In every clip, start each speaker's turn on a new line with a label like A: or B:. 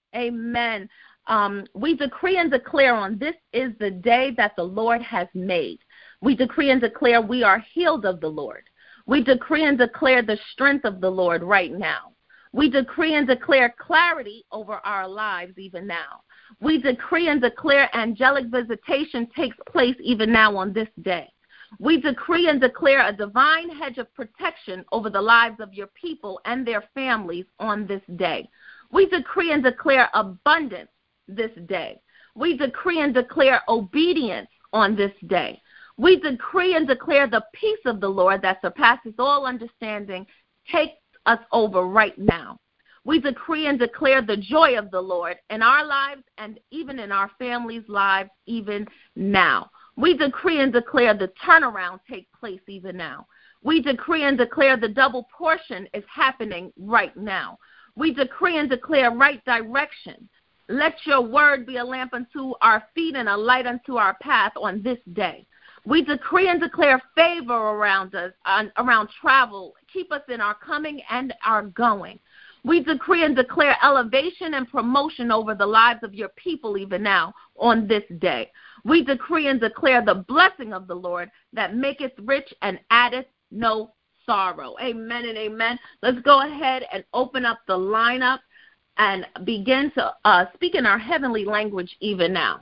A: Amen. We decree and declare on this is the day that the Lord has made. We decree and declare we are healed of the Lord. We decree and declare the strength of the Lord right now. We decree and declare clarity over our lives even now. We decree and declare angelic visitation takes place even now on this day. We decree and declare a divine hedge of protection over the lives of your people and their families on this day. We decree and declare abundance this day. We decree and declare obedience on this day. We decree and declare the peace of the Lord that surpasses all understanding takes us over right now. We decree and declare the joy of the Lord in our lives and even in our families' lives even now. We decree and declare the turnaround take place even now. We decree and declare the double portion is happening right now. We decree and declare right direction. Let your word be a lamp unto our feet and a light unto our path on this day. We decree and declare favor around us, around travel. Keep us in our coming and our going. We decree and declare elevation and promotion over the lives of your people even now on this day. We decree and declare the blessing of the Lord that maketh rich and addeth no sorrow. Amen and amen. Let's go ahead and open up the lineup and begin to speak in our heavenly language even now.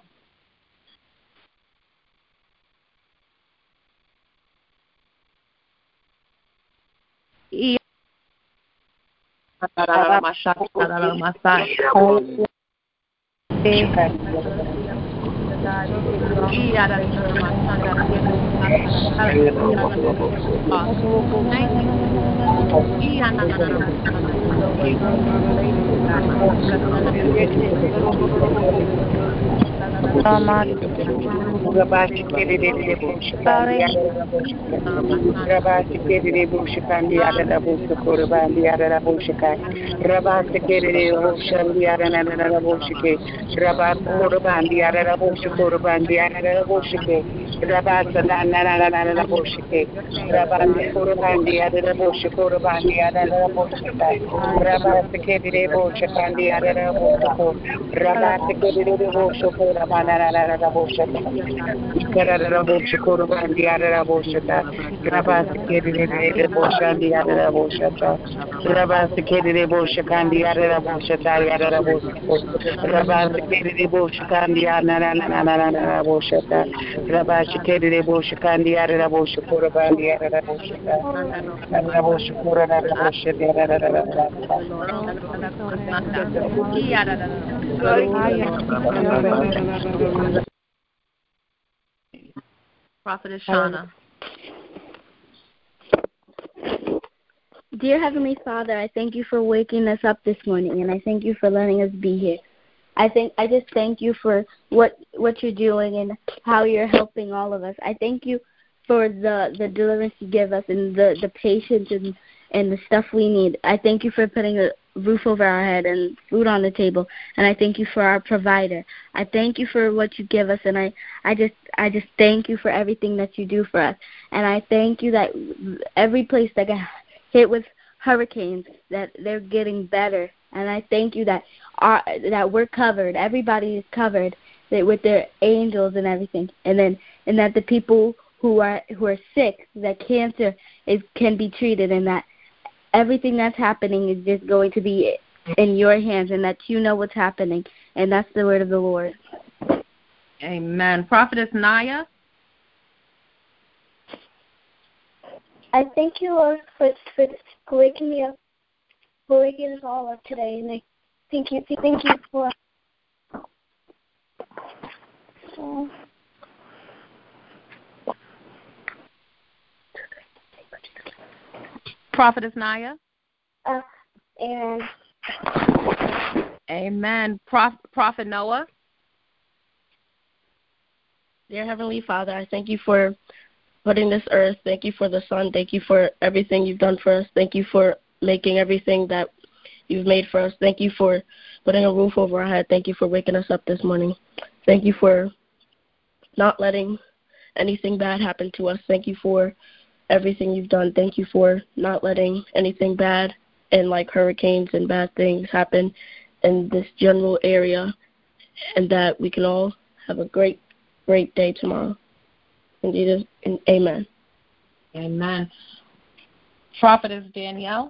A: Prophetess Shauna.
B: Dear Heavenly Father, I thank you for waking us up this morning, and I thank you for letting us be here. I just thank you for what you're doing and how you're helping all of us. I thank you for the deliverance you give us and the patience and the stuff we need. I thank you for putting a roof over our head and food on the table, and I thank you for our provider. I thank you for what you give us, and I just thank you for everything that you do for us. And I thank you that every place that got hit with hurricanes, that they're getting better. And I thank you that we're covered. Everybody is covered with their angels and everything. And that the people who are sick, that cancer can be treated, and that everything that's happening is just going to be in your hands, and that you know what's happening. And that's the word of the Lord.
A: Amen. Prophetess Naya.
C: I thank you, Lord, for waking me up, for waking us all up today. And I thank you for
A: Prophetess Naya.
C: And
A: amen. Prophet Noah.
D: Dear Heavenly Father, I thank you for putting this earth. Thank you for the sun. Thank you for everything you've done for us. Thank you for making everything that you've made for us. Thank you for putting a roof over our head. Thank you for waking us up this morning. Thank you for not letting anything bad happen to us. Thank you for everything you've done. Thank you for not letting anything bad and like hurricanes and bad things happen in this general area, and that we can all have a great day tomorrow. In Jesus, and amen.
A: Amen. Prophetess Danielle.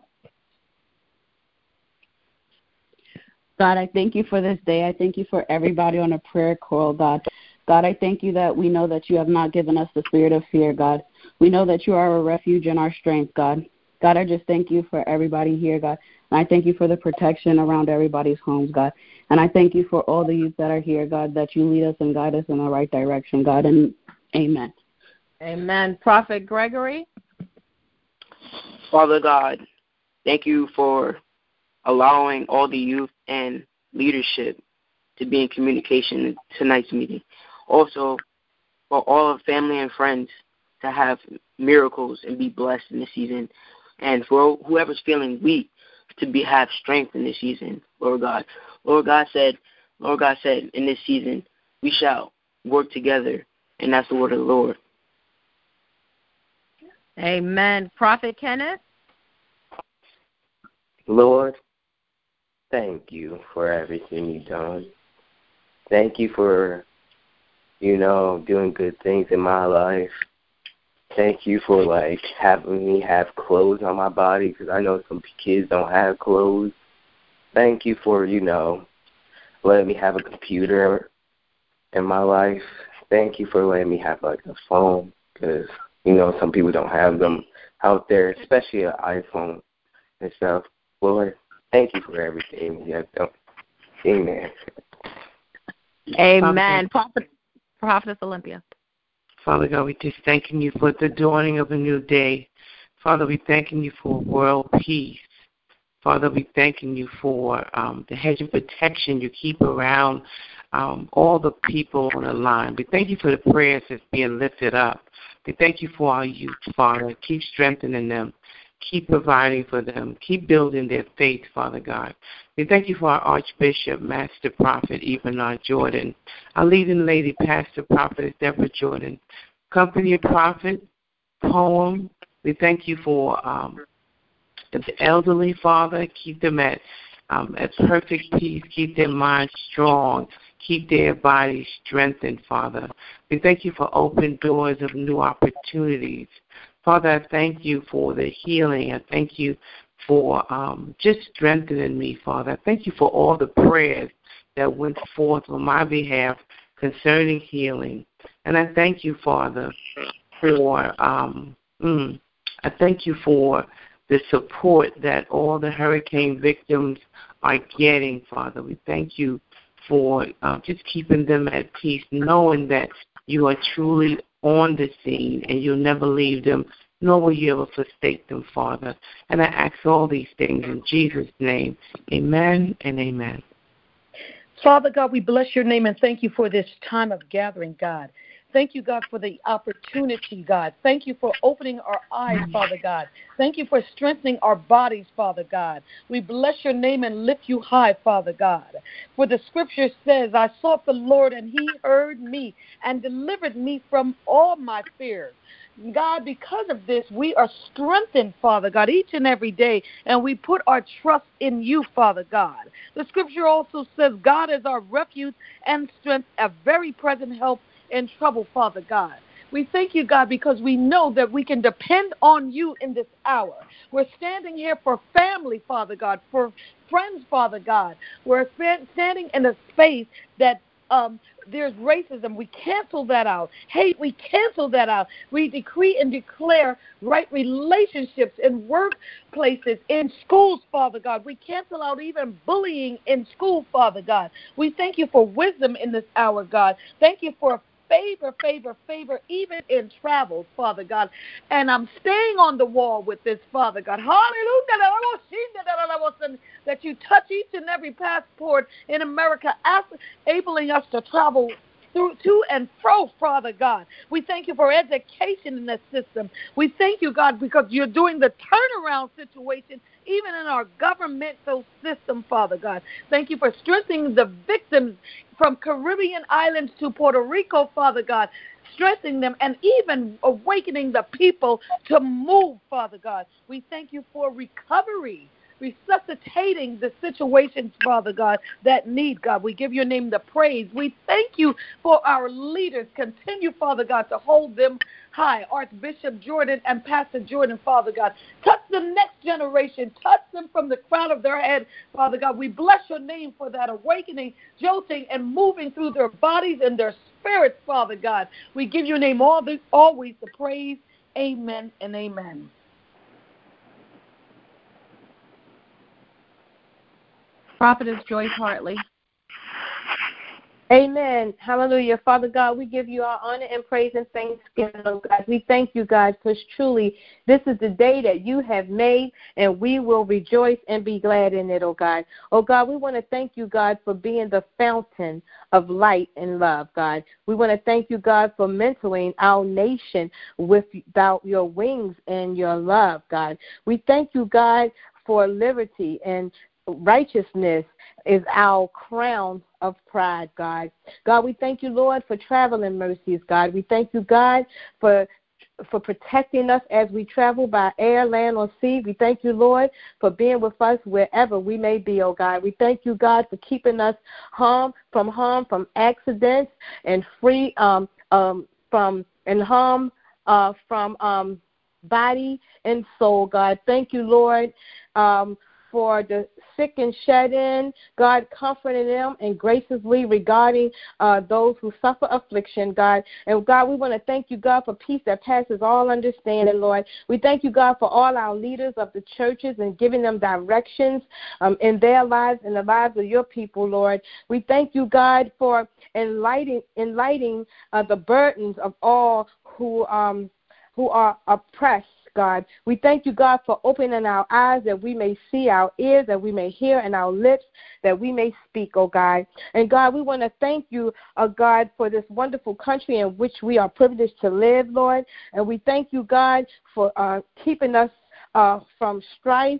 E: God, I thank you for this day. I thank you for everybody on a prayer call, God. God, I thank you that we know that you have not given us the spirit of fear, God. We know that you are a refuge and our strength, God. God, I just thank you for everybody here, God. And I thank you for the protection around everybody's homes, God. And I thank you for all the youth that are here, God, that you lead us and guide us in the right direction, God. And amen.
A: Amen. Prophet Gregory.
F: Father God, thank you for allowing all the youth and leadership to be in communication in tonight's meeting. Also, for all of family and friends to have miracles and be blessed in this season. And for whoever's feeling weak to have strength in this season, Lord God. Lord God said in this season, we shall work together, and that's the word of the Lord.
A: Amen. Prophet Kenneth.
G: Lord, thank you for everything you've done. Thank you for, doing good things in my life. Thank you for, having me have clothes on my body, because I know some kids don't have clothes. Thank you for, letting me have a computer in my life. Thank you for letting me have, a phone, because, some people don't have them out there, especially an iPhone and stuff. Lord, thank you for everything you have done. Amen.
A: Amen. Prophetess Olympia.
H: Father God, we just thanking you for the dawning of a new day. Father, we thanking you for world peace. Father, we thanking you for the hedge of protection you keep around all the people on the line. We thank you for the prayers that's being lifted up. We thank you for our youth, Father. Keep strengthening them. Keep providing for them. Keep building their faith, Father God. We thank you for our Archbishop, Master Prophet Ebenard Jordan, our leading lady, Pastor Prophetess Deborah Jordan, Company Prophet, Poem. We thank you for the elderly, Father. Keep them at perfect peace. Keep their minds strong. Keep their bodies strengthened, Father. We thank you for open doors of new opportunities. Father, I thank you for the healing. I thank you for just strengthening me, Father. I thank you for all the prayers that went forth on my behalf concerning healing. And I thank you, Father, for I thank you for the support that all the hurricane victims are getting, Father. We thank you for just keeping them at peace, knowing that you are truly on the scene and you'll never leave them, nor will you ever forsake them, Father. And I ask all these things in Jesus' name. Amen and amen.
I: Father God, we bless your name and thank you for this time of gathering, God. Thank you, God, for the opportunity, God. Thank you for opening our eyes, Father God. Thank you for strengthening our bodies, Father God. We bless your name and lift you high, Father God. For the scripture says, I sought the Lord and he heard me and delivered me from all my fears. God, because of this, we are strengthened, Father God, each and every day, and we put our trust in you, Father God. The scripture also says, God is our refuge and strength, a very present help in trouble, Father God. We thank you, God, because we know that we can depend on you in this hour. We're standing here for family, Father God, for friends, Father God. We're standing in a space that there's racism. We cancel that out. Hate, we cancel that out. We decree and declare right relationships in workplaces, in schools, Father God. We cancel out even bullying in school, Father God. We thank you for wisdom in this hour, God. Thank you for favor, even in travels, Father God. And I'm staying on the wall with this, Father God. Hallelujah. That you touch each and every passport in America, enabling us to travel to and fro, Father God. We thank you for education in this system. We thank you, God, because you're doing the turnaround situation even in our governmental system, Father God. Thank you for strengthening the victims from Caribbean islands to Puerto Rico, Father God, strengthening them and even awakening the people to move, Father God. We thank you for recovery resuscitating the situations, Father God, that need, God. We give your name the praise. We thank you for our leaders. Continue, Father God, to hold them high. Archbishop Jordan and Pastor Jordan, Father God. Touch the next generation. Touch them from the crown of their head, Father God. We bless your name for that awakening, jolting, and moving through their bodies and their spirits, Father God. We give your name always the praise. Amen and amen.
A: Prophetess Joyce Hartley.
J: Amen. Hallelujah. Father God, we give you our honor and praise and thanksgiving, oh God. We thank you, God, because truly this is the day that you have made, and we will rejoice and be glad in it, oh God. Oh God, we want to thank you, God, for being the fountain of light and love, God. We want to thank you, God, for mentoring our nation without your wings and your love, God. We thank you, God, for liberty and righteousness is our crown of pride, God. God, we thank you, Lord, for traveling mercies, God. We thank you, God, for protecting us as we travel by air, land, or sea. We thank you, Lord, for being with us wherever we may be, oh God. We thank you, God, for keeping us from accidents and free from body and soul, God. Thank you, Lord, for the sick and shed in, God, comforting them and graciously regarding those who suffer affliction, God. And God, we want to thank you, God, for peace that passes all understanding, Lord. We thank you, God, for all our leaders of the churches and giving them directions in their lives and the lives of your people, Lord. We thank you, God, for enlightening the burdens of all who are oppressed, God. We thank you, God, for opening our eyes that we may see, our ears that we may hear, and our lips that we may speak, oh God. And God, we want to thank you, God, for this wonderful country in which we are privileged to live, Lord. And we thank you, God, for keeping us from strife,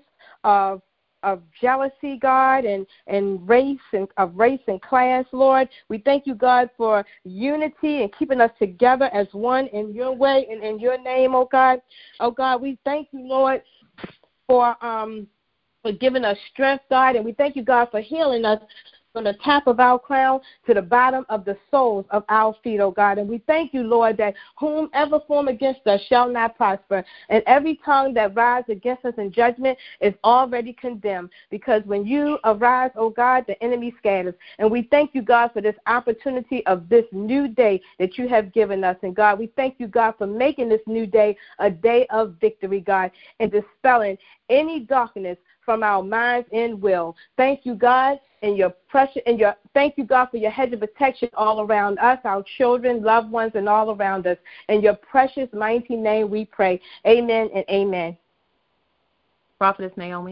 J: of jealousy, God, and race and class, Lord. We thank you, God, for unity and keeping us together as one in your way and in your name, oh God. Oh God, we thank you, Lord, for giving us strength, God, and we thank you, God, for healing us from the top of our crown to the bottom of the soles of our feet, oh God. And we thank you, Lord, that whomever form against us shall not prosper. And every tongue that rises against us in judgment is already condemned. Because when you arise, oh God, the enemy scatters. And we thank you, God, for this opportunity of this new day that you have given us. And God, we thank you, God, for making this new day a day of victory, God, and dispelling any darkness from our minds and will. Thank you, God, and thank you, God, for your hedge of protection all around us, our children, loved ones, and all around us. In your precious, mighty name we pray. Amen and amen.
A: Prophetess Naomi.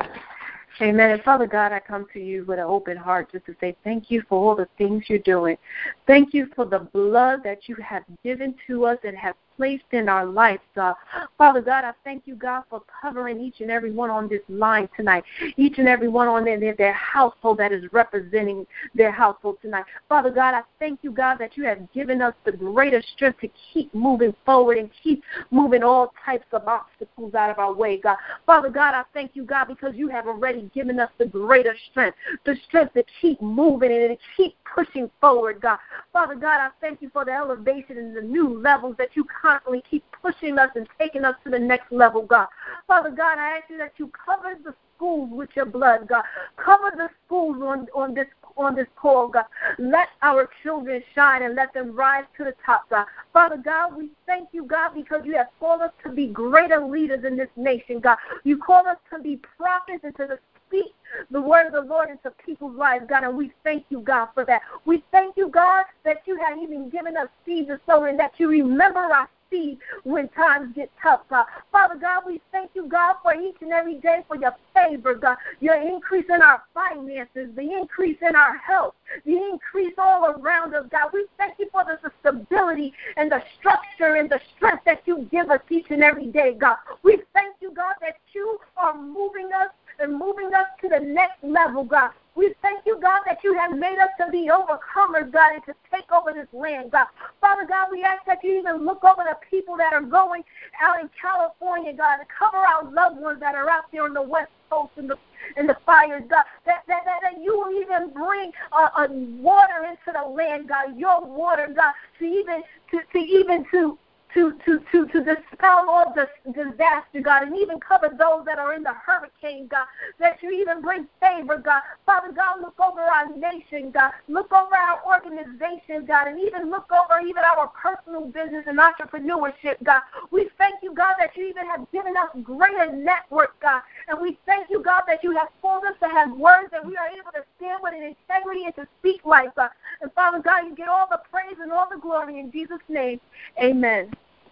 K: Amen. And Father God, I come to you with an open heart just to say thank you for all the things you're doing. Thank you for the blood that you have given to us and have placed in our lives, God. Father God, I thank you, God, for covering each and every one on this line tonight, each and every one on their household that is representing their household tonight. Father God, I thank you, God, that you have given us the greater strength to keep moving forward and keep moving all types of obstacles out of our way, God. Father God, I thank you, God, because you have already given us the greater strength, the strength to keep moving and to keep pushing forward, God. Father God, I thank you for the elevation and the new levels that you constantly keep pushing us and taking us to the next level, God. Father God, I ask you that you cover the schools with your blood, God. Cover the schools on this call, God. Let our children shine and let them rise to the top, God. Father God, we thank you, God, because you have called us to be greater leaders in this nation, God. You call us to be prophets and to speak the word of the Lord into people's lives, God, and we thank you, God, for that. We thank you, God, that you have even given us seeds to sow and that you remember our seed when times get tough, God. Father God, we thank you, God, for each and every day for your favor, God, your increase in our finances, the increase in our health, the increase all around us, God. We thank you for the stability and the structure and the strength that you give us each and every day, God. We thank you, God, that you are moving us and moving us to the next level, God. We thank you, God, that you have made us to be overcomers, God, and to take over this land, God. Father God, we ask that you even look over the people that are going out in California, God, and cover our loved ones that are out there on the West coast and the fires, God, that you will even bring water into the land, God, your water, God, to dispel all this disaster, God, and even cover those that are in the hurricane, God, that you even bring favor, God. Father God, look over our nation, God. Look over our organization, God, and even look over even our personal business and entrepreneurship, God. We thank you, God, that you even have given us greater network, God. And we thank you, God, that you have told us to have words that we are able to stand with in integrity and to speak life, God. And Father God, you get all the praise and all the glory in Jesus' name. Amen.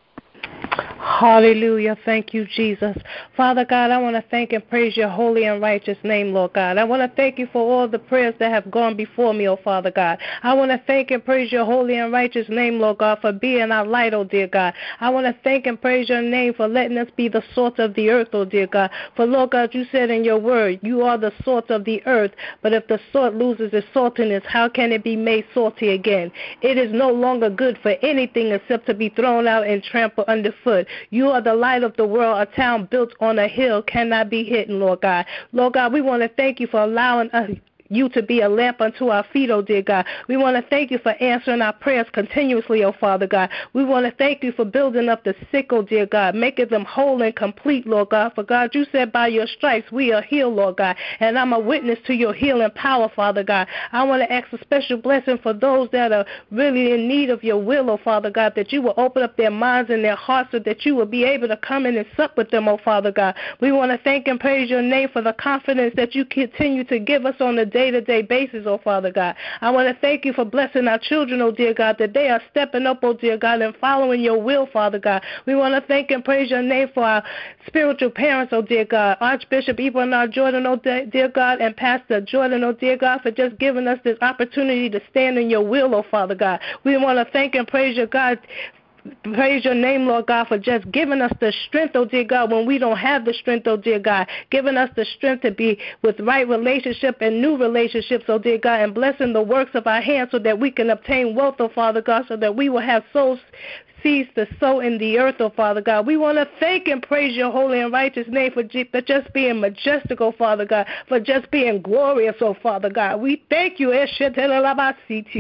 J: Hallelujah. Thank you, Jesus. Father God, I want to thank and praise your holy and righteous name, Lord God. I want to thank you for all the prayers that have gone before me, oh Father God. I want to thank and praise your holy and righteous name, Lord God, for being our light, oh dear God. I want to thank and praise your name for letting us be the salt of the earth, oh dear God. For, Lord God, you said in your word, you are the salt of the earth, but if the salt loses its saltiness, how can it be made salty again? It is no longer good for anything except to be thrown out and trampled underfoot. You are the light of the world. A town built on a hill cannot be hidden, Lord God. Lord God, we want to thank you for allowing us you to be a lamp unto our feet, oh dear God. We want to thank you for answering our prayers continuously, oh Father God. We want to thank you for building up the sick, oh dear God, making them whole and complete, Lord God. For God, you said by your stripes we are healed, Lord God. And I'm a witness to your healing power, Father God. I want to ask a special blessing for those that are really in need of your will, oh Father God, that you will open up their minds and their hearts so that you will be able to come in and sup with them, oh Father God. We want to thank and praise your name for the confidence that you continue to give us on a day-to-day basis, oh Father God. I want to thank you for blessing our children, oh dear God, that they are stepping up, oh dear God, and following your will, Father God. We want to thank and praise your name for our spiritual parents, oh dear God, Archbishop Eberhard Jordan, oh dear God, and Pastor Jordan, oh dear God, for just giving us this opportunity to stand in your will, oh Father God. We want to thank and praise your God. Praise your name, Lord God, for just giving us the strength, oh dear God, when we don't have the strength, oh dear God, giving us the strength to be with right relationship and new relationships, oh dear God, and blessing the works of our hands so that we can obtain wealth, oh Father God, so that we will have souls seeds to sow in the earth, oh Father God. We want to thank and praise your holy and righteous name for just being majestic, oh Father God, for just being glorious, oh Father God. We thank you. We want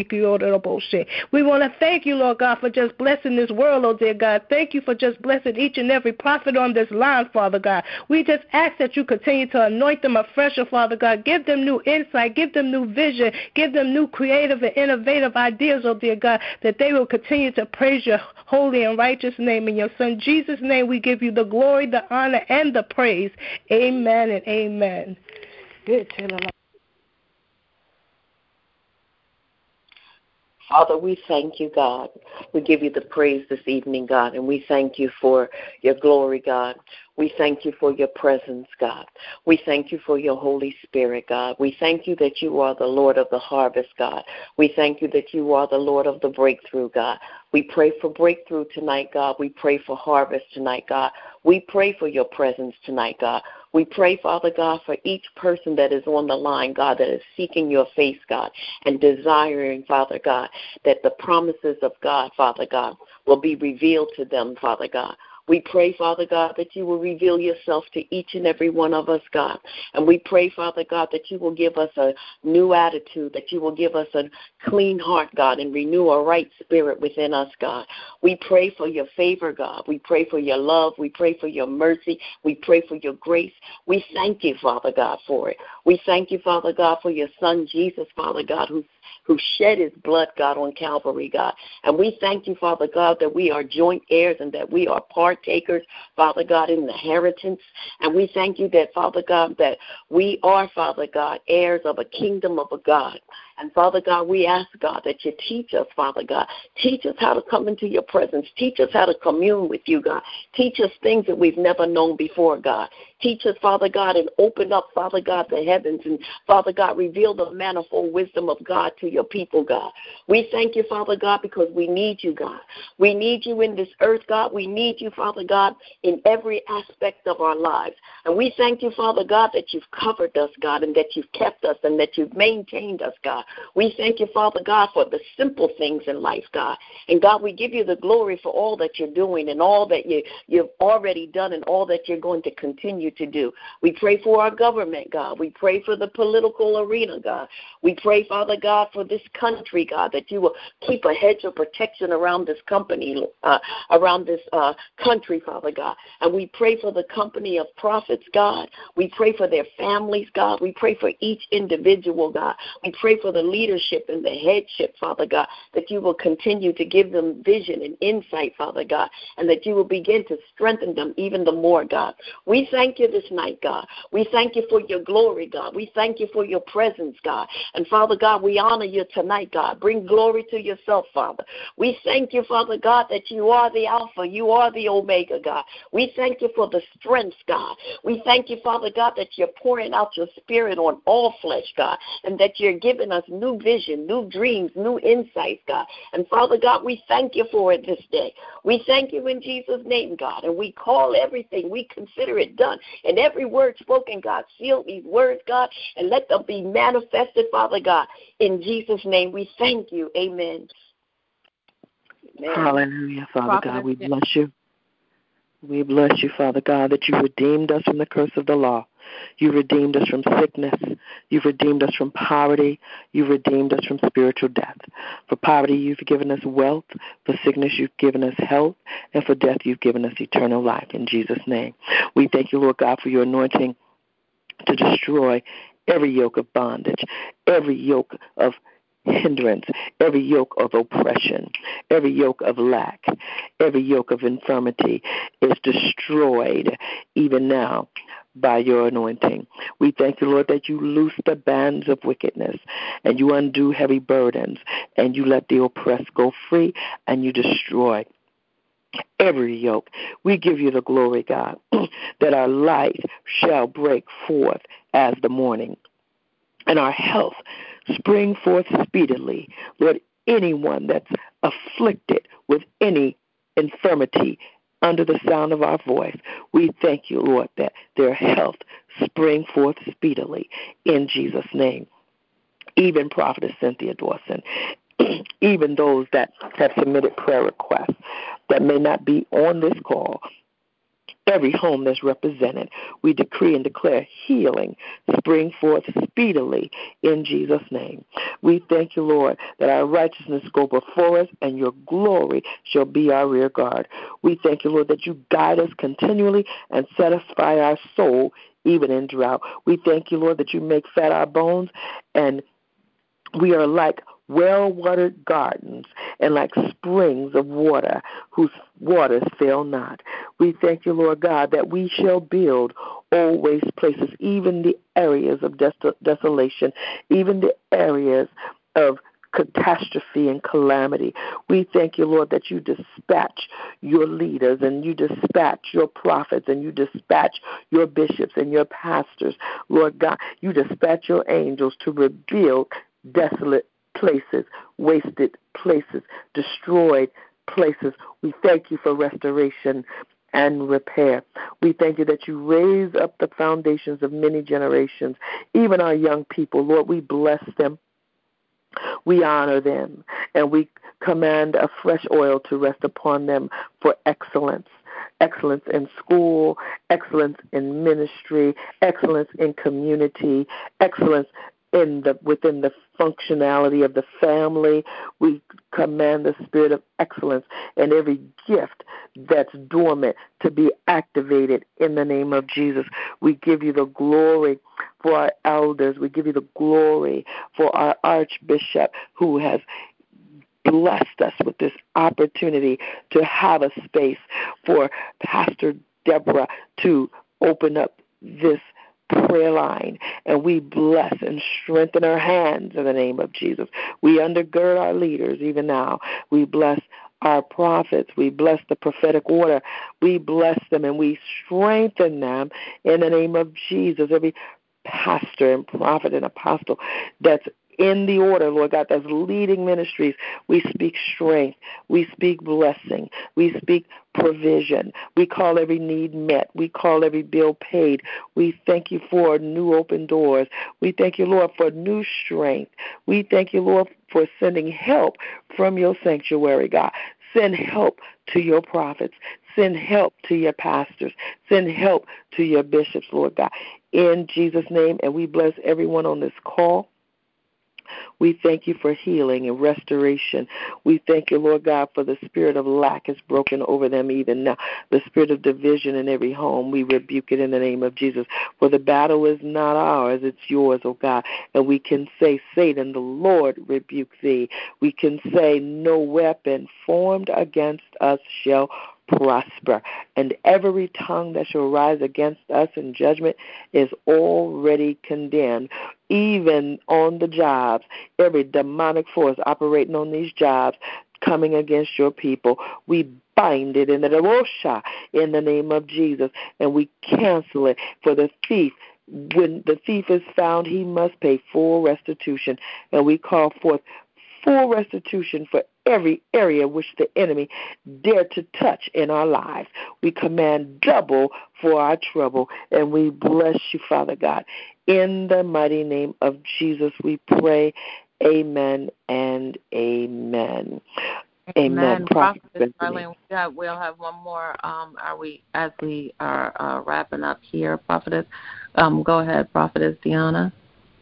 J: to thank you, Lord God, for just blessing this world, oh dear God. Thank you for just blessing each and every prophet on this line, Father God. We just ask that you continue to anoint them afresh, oh Father God. Give them new insight, give them new vision, give them new creative and innovative ideas, oh dear God, that they will continue to praise your holy and righteous name. In your Son Jesus' name we give you the glory, the honor, and the praise. Amen and amen.
L: Father, we thank you, God. We give you the praise this evening, God, and we thank you for your glory, God. We thank you for your presence, God. We thank you for your Holy Spirit, God. We thank you that you are the Lord of the harvest, God. We thank you that you are the Lord of the breakthrough, God. We pray for breakthrough tonight, God. We pray for harvest tonight, God. We pray for your presence tonight, God. We pray, Father God, for each person that is on the line, God, that is seeking your face, God, and desiring, Father God, that the promises of God, Father God, will be revealed to them, Father God. We pray, Father God, that you will reveal yourself to each and every one of us, God. And we pray, Father God, that you will give us a new attitude, that you will give us a clean heart, God, and renew a right spirit within us, God. We pray for your favor, God. We pray for your love. We pray for your mercy. We pray for your grace. We thank you, Father God, for it. We thank you, Father God, for your Son, Jesus, Father God, who shed his blood, God, on Calvary, God. And we thank you, Father God, that we are joint heirs and that we are partakers, Father God, in the inheritance. And we thank you that, Father God, that we are, Father God, heirs of a kingdom of a God. And, Father God, we ask, God, that you teach us, Father God. Teach us how to come into your presence. Teach us how to commune with you, God. Teach us things that we've never known before, God. Teach us, Father God, and open up, Father God, the heavens. And, Father God, reveal the manifold wisdom of God to your people, God. We thank you, Father God, because we need you, God. We need you in this earth, God. We need you, Father God, in every aspect of our lives. And we thank you, Father God, that you've covered us, God, and that you've kept us and that you've maintained us, God. We thank you, Father God, for the simple things in life, God. And, God, we give you the glory for all that you're doing and all that you've already done and all that you're going to continue continue to do. We pray for our government, God. We pray for the political arena, God. We pray, Father God, for this country, God, that you will keep a hedge of protection around this company, around this country, Father God. And we pray for the company of prophets, God. We pray for their families, God. We pray for each individual, God. We pray for the leadership and the headship, Father God, that you will continue to give them vision and insight, Father God, and that you will begin to strengthen them even the more, God. We thank you this night, God. We thank you for your glory, God. We thank you for your presence, God. And Father God, we honor you tonight, God. Bring glory to yourself, Father. We thank you, Father God, that you are the Alpha, you are the Omega, God. We thank you for the strength, God. We thank you, Father God, that you're pouring out your spirit on all flesh, God, and that you're giving us new vision, new dreams, new insights, God. And Father God, we thank you for it this day. We thank you in Jesus' name, God, and we call everything, we consider it done. And every word spoken, God, seal these words, God, and let them be manifested, Father God. In Jesus' name, we thank you. Amen.
M: Amen. Hallelujah, Father God. We bless you. We bless you, Father God, that you redeemed us from the curse of the law. You redeemed us from sickness. You've redeemed us from poverty. You've redeemed us from spiritual death. For poverty, you've given us wealth. For sickness, you've given us health. And for death, you've given us eternal life. In Jesus' name. We thank you, Lord God, for your anointing to destroy every yoke of bondage, every yoke of hindrance, every yoke of oppression, every yoke of lack, every yoke of infirmity is destroyed even now by your anointing. We thank you, Lord, that you loose the bands of wickedness and you undo heavy burdens and you let the oppressed go free and you destroy every yoke. We give you the glory, God, that our light shall break forth as the morning and our health spring forth speedily. Lord, anyone that's afflicted with any infirmity under the sound of our voice, we thank you, Lord, that their health spring forth speedily in Jesus' name. Even Prophetess Cynthia Dawson, even those that have submitted prayer requests that may not be on this call, every home that's represented, we decree and declare healing spring forth speedily in Jesus' name. We thank you, Lord, that our righteousness go before us and your glory shall be our rear guard. We thank you, Lord, that you guide us continually and satisfy our soul even in drought. We thank you, Lord, that you make fat our bones, and we are like well-watered gardens and like springs of water whose waters fail not. We thank you, Lord God, that we shall build old waste places, even the areas of desolation, even the areas of catastrophe and calamity. We thank you, Lord, that you dispatch your leaders and you dispatch your prophets and you dispatch your bishops and your pastors. Lord God, you dispatch your angels to rebuild desolate places, wasted places, destroyed places. We thank you for restoration and repair. We thank you that you raise up the foundations of many generations, even our young people. Lord, we bless them. We honor them, and we command a fresh oil to rest upon them for excellence. Excellence in school, excellence in ministry, excellence in community, excellence within the functionality of the family. We command the spirit of excellence and every gift that's dormant to be activated in the name of Jesus. We give you the glory for our elders. We give you the glory for our Archbishop who has blessed us with this opportunity to have a space for Pastor Deborah to open up this prayer line, and we bless and strengthen our hands in the name of Jesus. We undergird our leaders even now. We bless our prophets. We bless the prophetic order. We bless them and we strengthen them in the name of Jesus. Every pastor and prophet and apostle that's in the order, Lord God, that's leading ministries, we speak strength, we speak blessing, we speak provision, we call every need met, we call every bill paid. We thank you for new open doors. We thank you, Lord, for new strength. We thank you, Lord, for sending help from your sanctuary, God. Send help to your prophets. Send help to your pastors. Send help to your bishops, Lord God, in Jesus' name. And we bless everyone on this call. We thank you for healing and restoration. We thank you, Lord God, for the spirit of lack is broken over them even now. The spirit of division in every home, we rebuke it in the name of Jesus. For the battle is not ours, it's yours, oh God. And we can say, Satan, the Lord rebuke thee. We can say, no weapon formed against us shall prosper, and every tongue that shall rise against us in judgment is already condemned. Even on the jobs, every demonic force operating on these jobs coming against your people, we bind it in the Rosha in the name of Jesus, and we cancel it. For the thief, when the thief is found, he must pay full restitution, and we call forth full restitution for every area which the enemy dared to touch in our lives. We command double for our trouble, and we bless you, Father God. In the mighty name of Jesus, we pray. Amen and amen. Amen.
A: Prophetess Darlene, we'll have one more. As we are wrapping up here, Prophetess? Go ahead, Prophetess Deanna.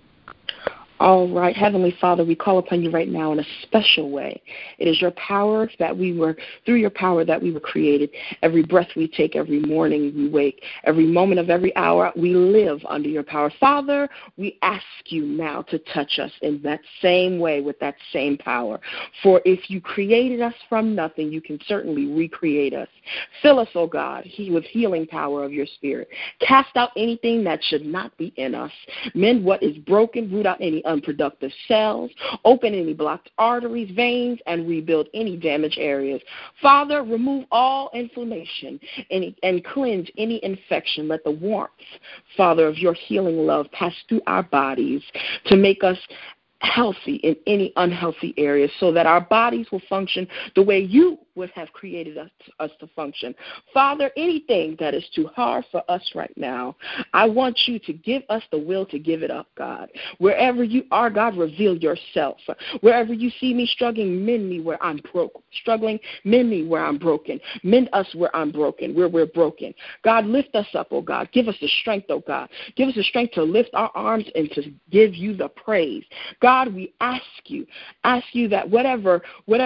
N: All right, Heavenly Father, we call upon you right now in a special way. It is your power through your power that we were created. Every breath we take, every morning we wake, every moment of every hour, we live under your power. Father, we ask you now to touch us in that same way with that same power. For if you created us from nothing, you can certainly recreate us. Fill us, O God, with healing power of your Spirit. Cast out anything that should not be in us. Mend what is broken, root out any unproductive cells, open any blocked arteries, veins, and rebuild any damaged areas. Father, remove all inflammation and cleanse any infection. Let the warmth, Father, of your healing love pass through our bodies to make us healthy in any unhealthy areas so that our bodies will function the way you would have created us to function. Father, anything that is too hard for us right now, I want you to give us the will to give it up, God. Wherever you are, God, reveal yourself. Wherever you see me struggling, mend me where I'm mend me where I'm broken. Mend us where I'm broken, where we're broken. God, lift us up, oh God. Give us the strength, oh God. Give us the strength to lift our arms and to give you the praise. God, we ask you that whatever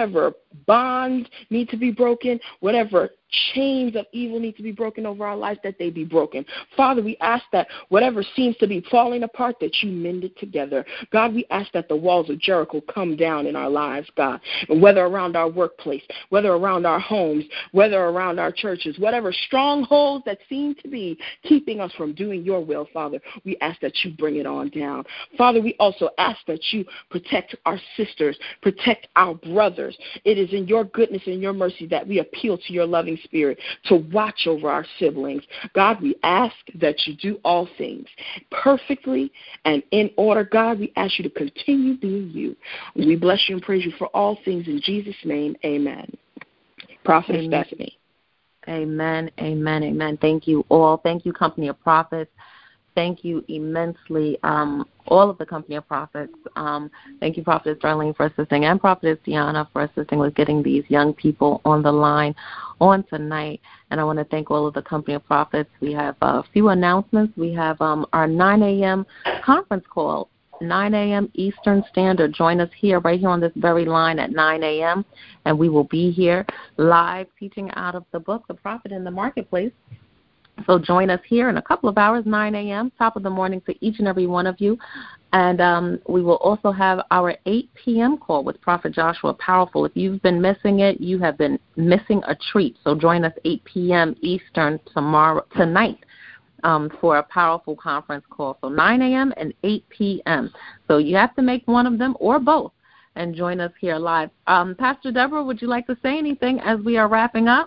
N: bonds need to be broken, whatever chains of evil need to be broken over our lives, that they be broken. Father, we ask that whatever seems to be falling apart, that you mend it together. God, we ask that the walls of Jericho come down in our lives, God, and whether around our workplace, whether around our homes, whether around our churches, whatever strongholds that seem to be keeping us from doing your will, Father, we ask that you bring it on down. Father, we also ask that you protect our sisters, protect our brothers. It is in your goodness and your mercy that we appeal to your loving Spirit to watch over our siblings. God, we ask that you do all things perfectly and in order. God, we ask you to continue being you. We bless you and praise you for all things in Jesus' name. Amen. Prophet Stephanie.
A: Amen, amen, amen. Thank you all. Thank you, Company of Prophets. Thank you immensely, all of the Company of Prophets. Thank you, Prophetess Darlene, for assisting, and Prophetess Deanna for assisting with getting these young people on the line on tonight. And I want to thank all of the Company of Prophets. We have a few announcements. We have our 9 a.m. conference call, 9 a.m. Eastern Standard. Join us here, right here on this very line at 9 a.m., and we will be here live teaching out of the book, The Prophet in the Marketplace. So join us here in a couple of hours, 9 a.m., top of the morning to each and every one of you. And we will also have our 8 p.m. call with Prophet Joshua Powerful. If you've been missing it, you have been missing a treat. So join us 8 p.m. Eastern tonight for a powerful conference call. So 9 a.m. and 8 p.m. So you have to make one of them or both and join us here live. Pastor Deborah, would you like to say anything as we are wrapping up?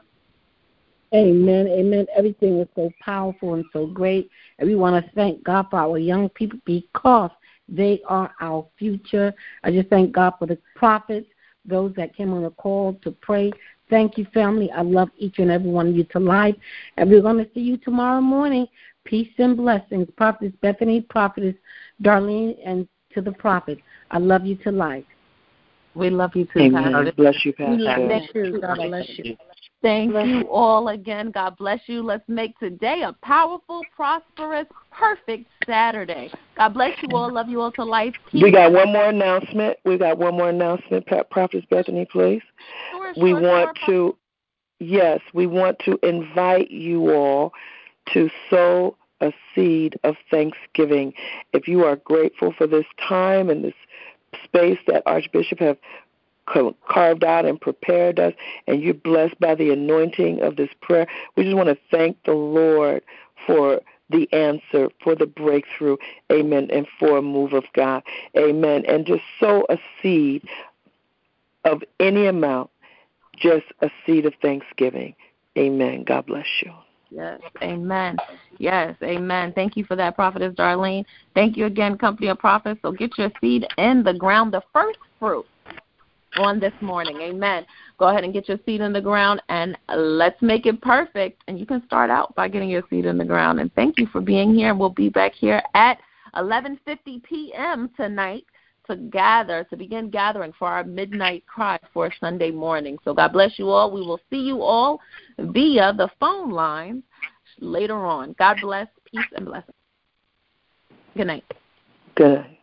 O: Amen, amen. Everything was so powerful and so great. And we want to thank God for our young people because they are our future. I just thank God for the prophets, those that came on the call to pray. Thank you, family. I love each and every one of you to life. And we're going to see you tomorrow morning. Peace and blessings. Prophetess Bethany, Prophetess Darlene, and to the prophet. I love you to life.
A: We love you too,
M: Amen.
A: Pastor.
M: Bless you, Pastor.
I: We love you too. God bless you.
A: Thank you all again. God bless you. Let's make today a powerful, prosperous, perfect Saturday. God bless you all. Love you all to life.
M: We got one more announcement. Prophetess Bethany, please. We want to invite you all to sow a seed of thanksgiving. If you are grateful for this time and this space that Archbishop have carved out and prepared us, and you're blessed by the anointing of this prayer, we just want to thank the Lord for the answer, for the breakthrough, amen, and for a move of God, amen. And just sow a seed of any amount, just a seed of thanksgiving, amen. God bless you.
A: Yes, amen. Yes, amen. Thank you for that, Prophetess Darlene. Thank you again, Company of Prophets. So get your seed in the ground, the first fruit on this morning. Amen. Go ahead and get your seed in the ground, and let's make it perfect. And you can start out by getting your seed in the ground. And thank you for being here. We'll be back here at 11:50 p.m. tonight to begin gathering for our midnight cry for Sunday morning. So God bless you all. We will see you all via the phone line later on. God bless, peace, and blessings. Good night.
M: Good night.